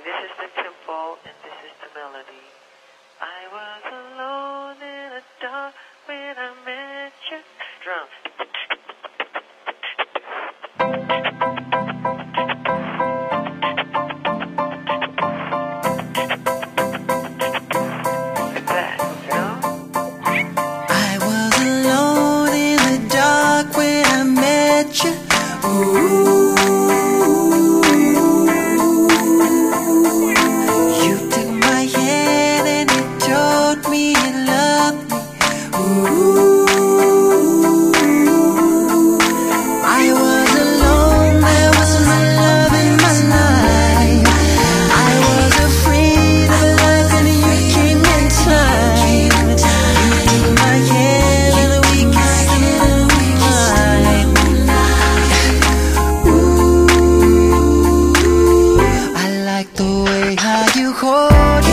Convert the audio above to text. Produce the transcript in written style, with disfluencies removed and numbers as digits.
this is the tempo and this is the melody. I was alone in the dark when I met you. Drums. Like that, you know? I was alone in the dark when I met you. Ooh. You took my hand and you told me you loved me. Ooh. I was alone, there was my love in my life. I was afraid of love and you came in time. You took my hand and we kissed in the moonlight. Ooh, I like the way how you hold